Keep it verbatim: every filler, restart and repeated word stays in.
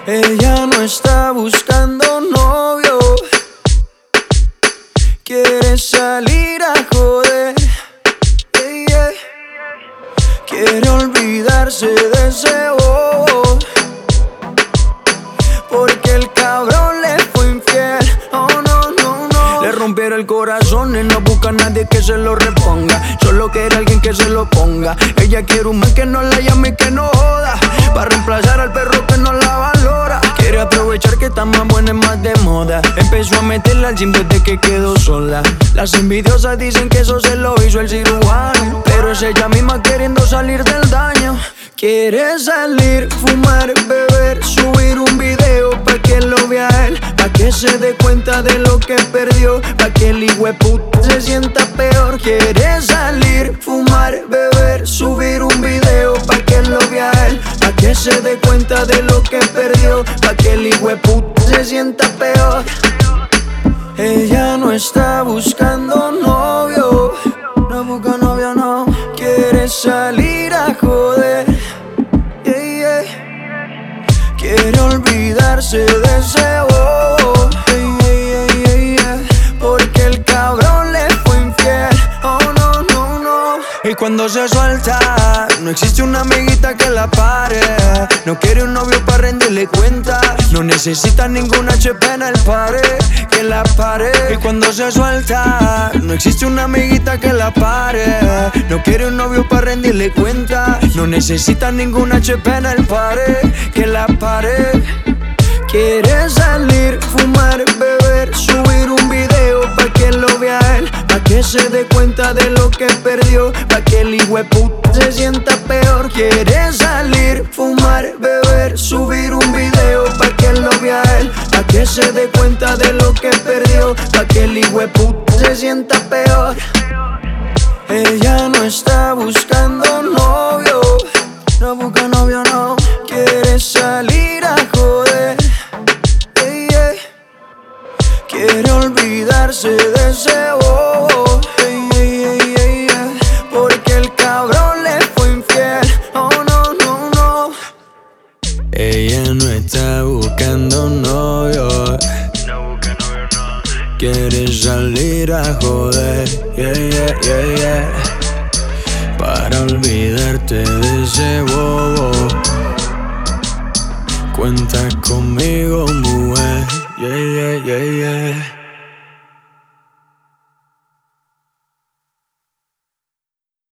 Ella no está buscando novio, quiere salir a joder, yeah, yeah. Quiere olvidarse de ese bobo, porque el cabrón le fue infiel. Oh no, no, no. Le rompieron el corazón y no busca a nadie que se lo reponga, solo quiere alguien que se lo ponga. Ella quiere un man que no la llame y que no joda, para reemplazar al perro que no la valora. Quiere aprovechar que está más buena y más de moda. Empezó a meterla al gym desde que quedó sola. Las envidiosas dicen que eso se lo hizo el cirujano, pero es ella misma queriendo salir del daño. Quiere salir, fumar, beber, subir un video pa' que lo vea él, pa' que se dé cuenta de lo que perdió, pa' que el hijueputa se sienta peor. Quiere salir, fumar, beber, subir un video pa' que lo vea él, pa' que se dé cuenta de lo que perdió, pa' que el hijueputa se sienta peor. Ella no está buscando novio, no busca novio, no. Quiere salir a joder, yeah, yeah. Quiere olvidarse de ese bobo, yeah, yeah, yeah, yeah. Porque el cabrón le fue infiel. Oh no, no, no. Y cuando se suelta, no existe una amiguita que la pare. No quiere un novio para rendirle cuenta, no necesita ninguna H P en el pare, que la pare. Y cuando se suelta, no existe una amiguita que la pare. No quiere un novio para rendirle cuenta, no necesita ninguna H P en el pare, que la pare. Quiere salir, fumar, beber, subir un video pa' que lo vea él, pa' que se dé cuenta de lo que perdió, pa' que el hijueputa se sienta peor. Quiere salir, fumar, beber, subir un video pa' que lo vea él, pa' que se dé cuenta de lo que perdió, pa' que el hijueputa se sienta peor. Ella no está buscando novio, no busca novio, no. Quiere salir a joder, yeah, yeah. Quiere olvidarse de ese bobo, yeah, yeah, yeah, yeah. Porque el cabrón le fue infiel. Oh no, no, no. Ella no está buscando novio, no busca novio, no. Quiere salir a joder, yeah, yeah, yeah, yeah. Para olvidarte de ese bobo. Cuenta conmigo, mujer, yeah, yeah, yeah, yeah.